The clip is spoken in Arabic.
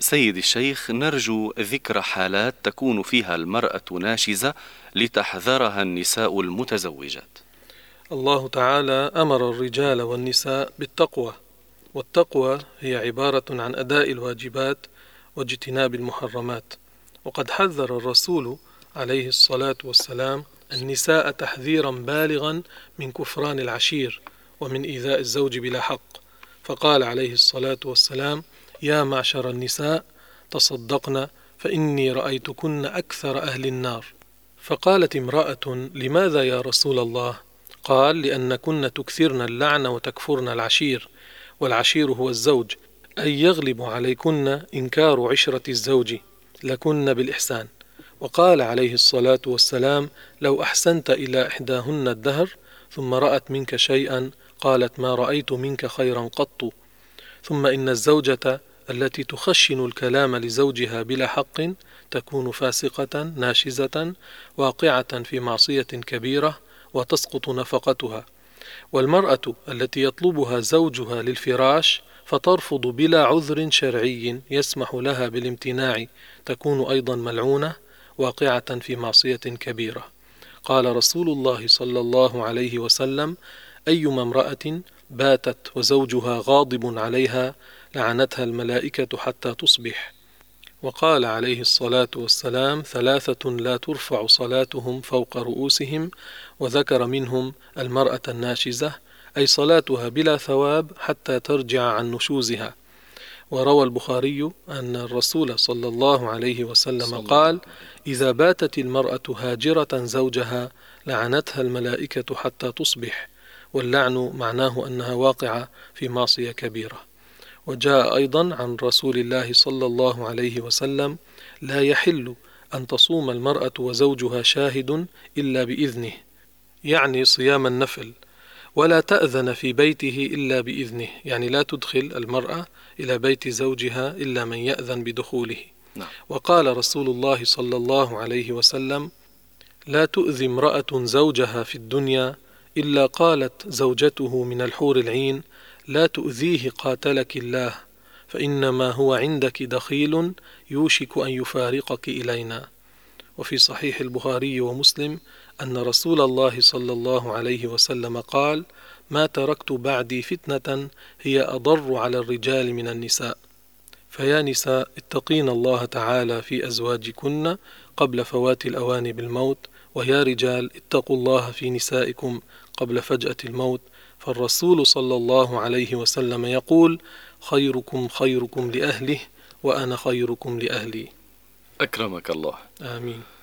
سيد الشيخ، نرجو ذكر حالات تكون فيها المرأة ناشزة لتحذرها النساء المتزوجات. الله تعالى أمر الرجال والنساء بالتقوى، والتقوى هي عبارة عن أداء الواجبات واجتناب المحرمات. وقد حذر الرسول عليه الصلاة والسلام النساء تحذيرا بالغا من كفران العشير ومن إيذاء الزوج بلا حق، فقال عليه الصلاة والسلام: يا معشر النساء تصدقن فإني رأيتكن أكثر أهل النار. فقالت امرأة: لماذا يا رسول الله؟ قال: لأنكن تكثرن اللعن وتكفرن العشير، والعشير هو الزوج، أي يغلب عليكن إنكار عشرة الزوج لكن بالإحسان. وقال عليه الصلاة والسلام: لو أحسنت إلى إحداهن الدهر ثم رأت منك شيئا قالت ما رأيت منك خيرا قط. ثم إن الزوجة التي تخشن الكلام لزوجها بلا حق تكون فاسقة ناشزة واقعة في معصية كبيرة وتسقط نفقتها. والمرأة التي يطلبها زوجها للفراش فترفض بلا عذر شرعي يسمح لها بالامتناع تكون أيضا ملعونة واقعة في معصية كبيرة. قال رسول الله صلى الله عليه وسلم: أيما امرأة باتت وزوجها غاضب عليها لعنتها الملائكة حتى تصبح. وقال عليه الصلاة والسلام: ثلاثة لا ترفع صلاتهم فوق رؤوسهم، وذكر منهم المرأة الناشزة، أي صلاتها بلا ثواب حتى ترجع عن نشوزها. وروى البخاري أن الرسول صلى الله عليه وسلم قال: إذا باتت المرأة هاجرة زوجها لعنتها الملائكة حتى تصبح. واللعن معناه أنها واقعة في معصية كبيرة. وجاء أيضا عن رسول الله صلى الله عليه وسلم: لا يحل أن تصوم المرأة وزوجها شاهد إلا بإذنه، يعني صيام النفل، ولا تأذن في بيته إلا بإذنه، يعني لا تدخل المرأة إلى بيت زوجها إلا من يأذن بدخوله. وقال رسول الله صلى الله عليه وسلم: لا تؤذي امرأة زوجها في الدنيا إلا قالت زوجته من الحور العين: لا تؤذيه قاتلك الله، فإنما هو عندك دخيل يوشك أن يفارقك إلينا. وفي صحيح البخاري ومسلم أن رسول الله صلى الله عليه وسلم قال: ما تركت بعدي فتنة هي أضر على الرجال من النساء. فيا نساء، اتقين الله تعالى في أزواجكن قبل فوات الأوان بالموت، ويا رجال اتقوا الله في نسائكم قبل فجأة الموت، فالرسول صلى الله عليه وسلم يقول: خيركم خيركم لأهله وأنا خيركم لأهلي. أكرمك الله. آمين.